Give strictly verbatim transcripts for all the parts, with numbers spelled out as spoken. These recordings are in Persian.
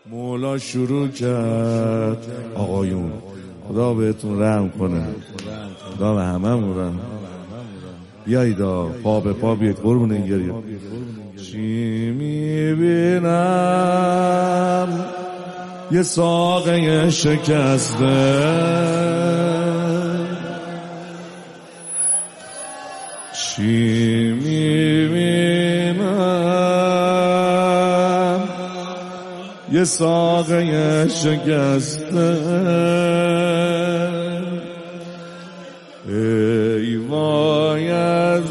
مولا شروع کرد. آقایون خدا بهتون رحم کنه، خدا به هممون رحم. بیایید پا به پا بیایید قربون این گریه. چی میبینم یه ساقه شکسته، چی میبینم یه ساقه شکسته، ای وای از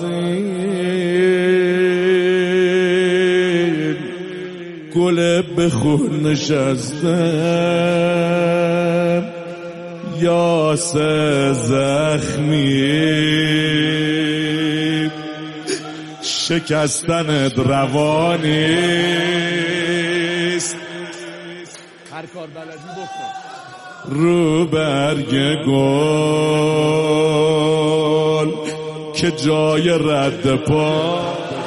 این گل به خون نشسته، یاسه زخمی شکستن روانیست، هر کار بلدی بکن رو برگ گل که جای رد پا،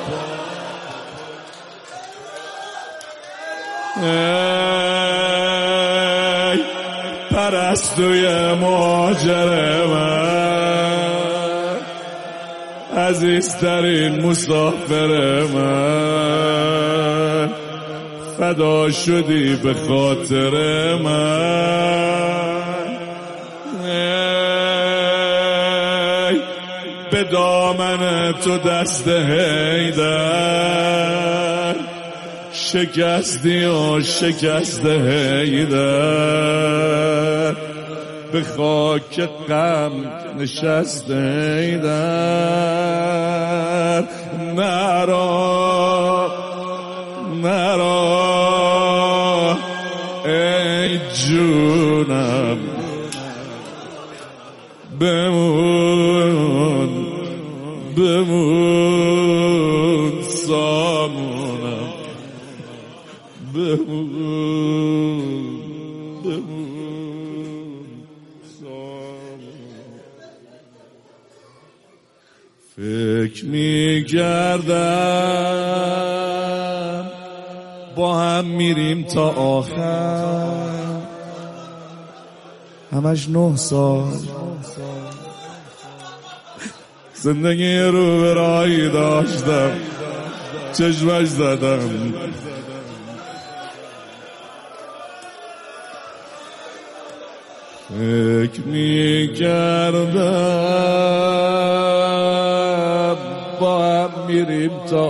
ای پرستوی ماجر من، عزیزترین مسافر من، فدا شدی به خاطر من، ای به دامن تو دست حیدر شکستی و شکست حیدر، به خاک غم نشست حیدر، نرا نرا ای جونم، بمون بمون سامونم، بمون بمون سامونم. فکر می‌کردم با هم میریم تا آخر، همش نه سال زندگی رو به راهی داشتم، چشمش زدم فکر میکردم با هم میریم تا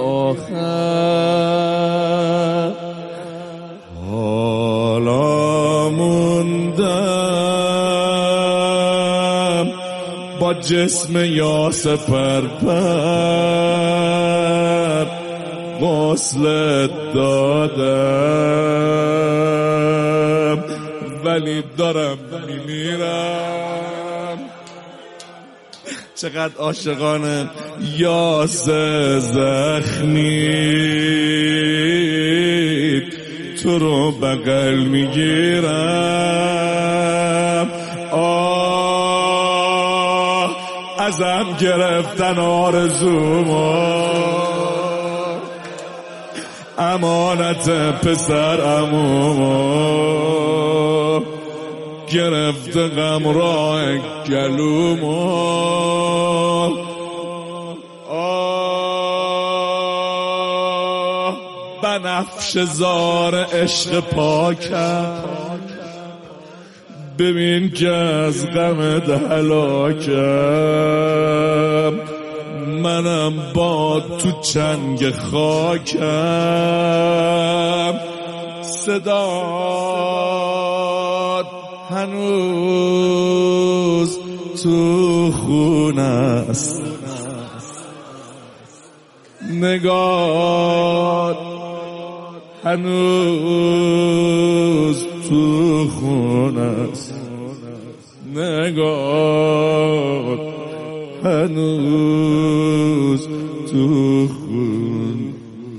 آخر، حالا موندم با جسم یاسه پرپر، غسلت دادم ولی دارم میمیرم. چقدر عاشقانه یاسه زخمی تو رو بغل میگیرم، آه ازم گرفتن آرزومو، امانت پسر عمومو، گرفت غم راه گلومو، آه بنفش زار عشق پاکم، ببین که از غم هلاکم، منم با تو چنگ خاکم، صدات هنوز تو خونه است، نگات هنوز تو خونه است، نگات هنوز تو خون.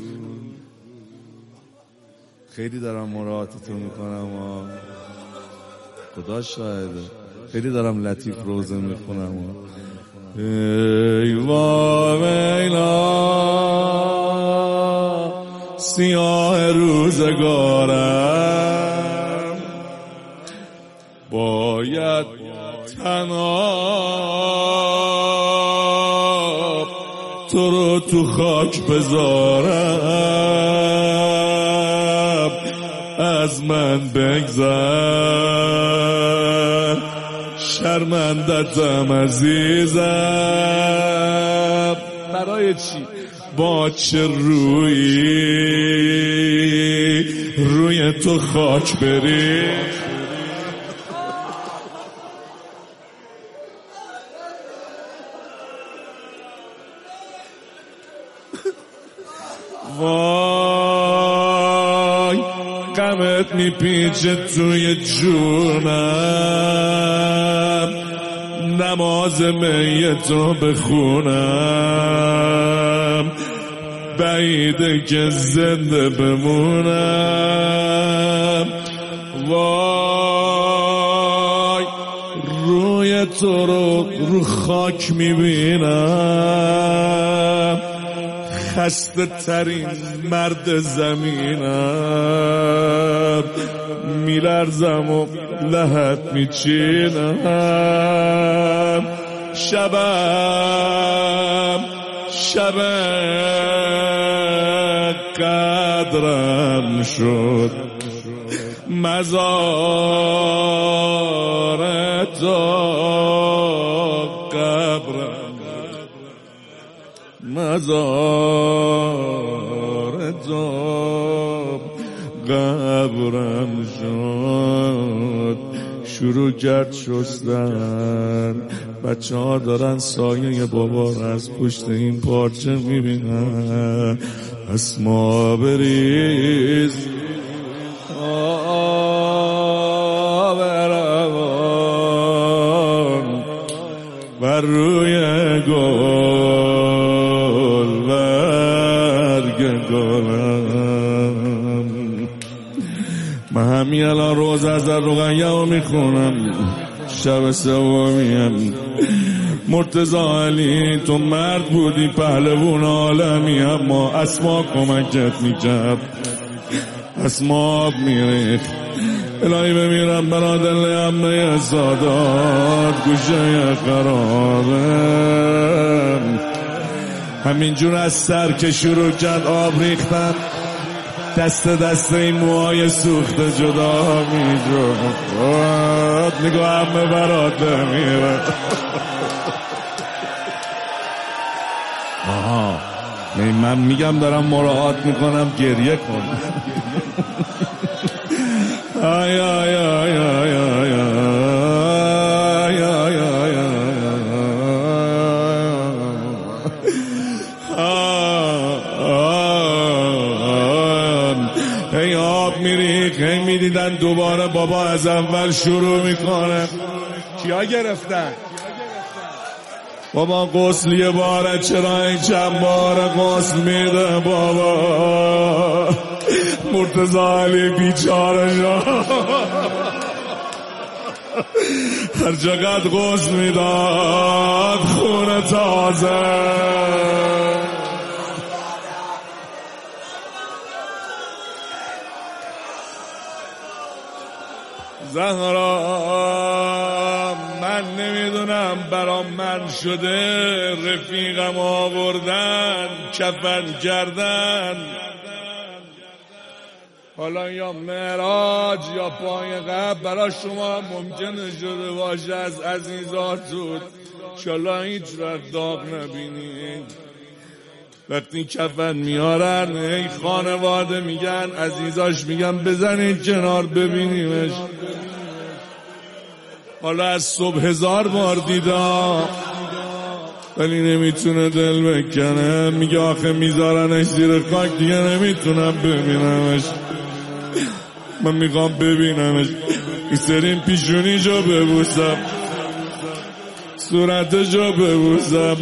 خیلی دارم مراعاتتون میکنم، خدا شاهده، خیلی دارم لطیف روزه میخونم. ای وایلا سیاه روزگارم، باید تنها تو رو تو خاک بذارم، از من بگذر، شرمندتم عزیزم. برای چی؟ با چه رویی روی تو خاک بری؟ وای غمت میپیچه توی جونم، نماز میتو بخونم، بعیده که زنده بمونم. وای روی تو رو رو خاک میبینم، خسته ترین مرد زمینم، میلرزم و لحد میچینم. شبم شب قدرم شد، مزار تو قبرم، مزار تو قبرم شد. شروع کرد شستن، بچه ها دارن سایه بابا رو از پشت این پارچه میبینن. اسما بریز آب روان و روی گل برگ گلم. من همین الان روز از در رقیه رو میخونم، شب سومیم. مرتضی علی تو مرد بودی پهلوون عالمی، اما اسما کمکت میکرد، اسما آب میریخت. الهی بمیرم برا دل عمه سادات گوشه خرابم. همینجور از سر که شروع کرد آب ریختن، دست دست این موهای سوخته جدا میشد. نگاه همه برات بمیرم. آها من میگم دارم مراعات میکنم، گریه کن. آی آی آی آی آی آی آی آی ای آب میریخ، هی میدیدن دوباره بابا از اول شروع میکنه. کیا گرفتن؟ بابا غسل یه باره، چرا این چند باره غسل میده بابا؟ مرتضی علی بیچاره شد، هر چقدر غسل میداد خون تازه. زهرا من نمیدونم برام من شده، رفیقم آوردن کفن کردن، حالا یا معراج یا پای قبر برای شما ممکنه شده باشه از عزیزاتون، انشالله هیچ وقت داغ نبینید. وقتی کفن میارن ای خانواده میگن، عزیزاش میگن بزنید کنار ببینیمش. حالا از صبح هزار بار دیدم ولی نمیتونه دل بکنه، میگه آخه میذارنش زیر خاک دیگه نمیتونم ببینمش. من میخوام ببینمش، این سرین پیشونی جا ببوسم، صورت جا ببوسم،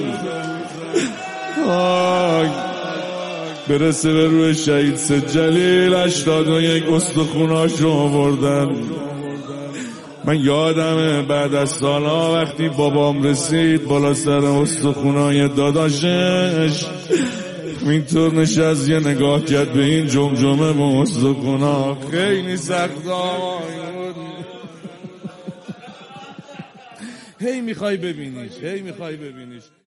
آی برسه به روی شهید سجلیل. هشتاد و یک استخوناش رو آوردن. من یادمه بعد از سالها وقتی بابام رسید بالا سر استخونای داداشش، اینطور نشست یه نگاه کرد به این جمجمه با استخونا، خیلی سخت آمون. هی میخوای ببینیش هی میخوای ببینیش